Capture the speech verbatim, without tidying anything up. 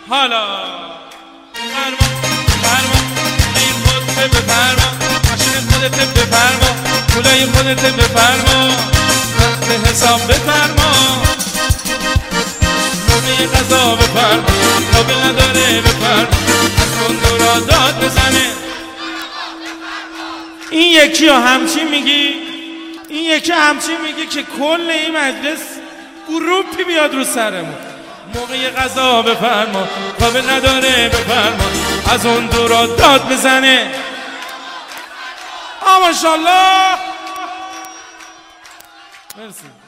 حالا بفرما بفرما این خودت بفرما ماشین خودت بفرما پولای خودت بفرما وقت حساب بفرما روی غذا بفرما کابل نداره بفرما از کندورا داد بزنه. این یکی ها همچین میگی این یکی همچین میگی که کل این مجلس گروپی بیاد رو سرمون. موقع غذا بفرما کابل نداره بفرما از اون دورا داد بزنه. آ ماشاءالله مرسی.